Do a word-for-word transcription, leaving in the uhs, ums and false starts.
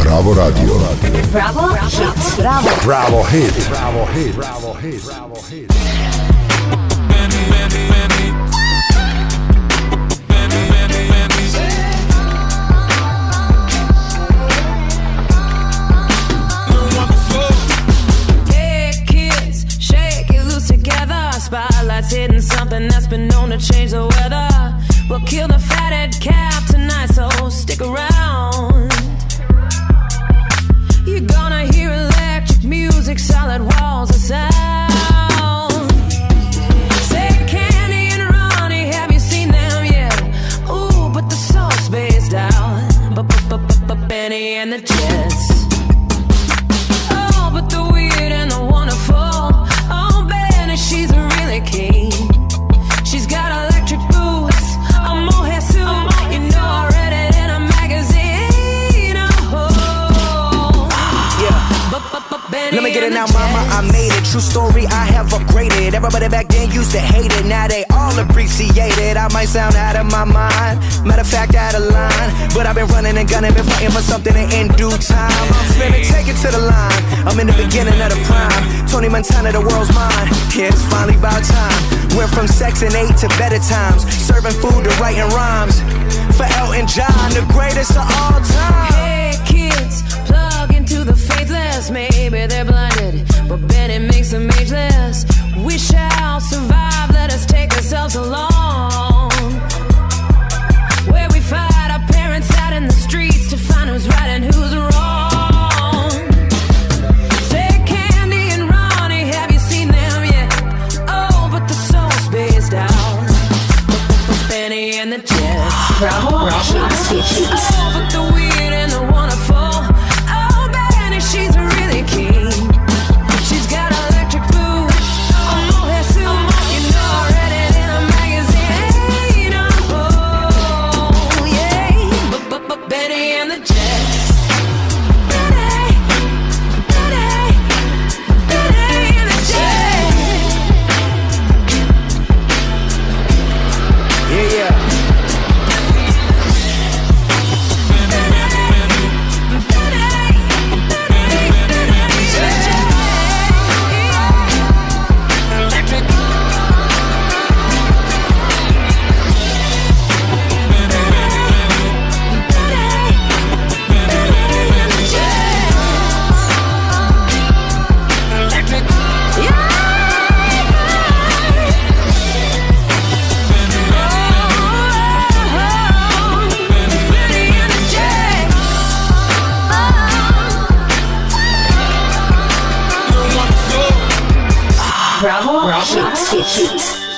Bravo Radio. Bravo Hit. Bravo. Bravo Hit. Bravo Hit. Bravo Hit. Bravo Hit. Spotlights hitting something that's been known to change the weather. We'll kill the fatted calf tonight, so stick around. You're gonna hear electric music, solid walls of sound. Say Candy and Ronnie, have you seen them yet? Ooh, but the soul spaced out. But Benny and the Jets. Oh, but the weird and the wonderful. Oh, Benny, she's really keen. She's got electric boots, a mohair suit. You know I read it in a magazine. Oh, yeah. But, but, but Benny Let me get it and now, the mama, Jets. I made it. True story, I have upgraded. Everybody back then used to hate it. Now they all appreciate it. I might sound out of my mind, matter of fact, out of line. But I've been running and gunning, been fighting for something in due time. I'm finna take it to the line. I'm in the beginning of the prime. Tony Montana, the world's mine. Yeah, it's finally about time. Went from sex and eight to better times. Serving food to writing rhymes. For Elton John, the greatest of all time. Hey kids, plug into the faithless. Maybe they're blinded, but Benny makes them ageless. We shall survive, let us take ourselves along. Where we fight our parents out in the streets to find who's right and who's wrong. Say Candy and Ronnie, have you seen them yet? Oh, but the soul spaced out. Benny and the Jets. Bravo Hit. Oh, but the weird and the wonderful. Oh, Benny, she's really keen. She's got electric boots, a mohair suit. You know I read it in a magazine. Oh, yeah. But, but, but Benny and the Jets. Benny, Benny, Benny and the Jets. Yeah, yeah. Bravo Hit.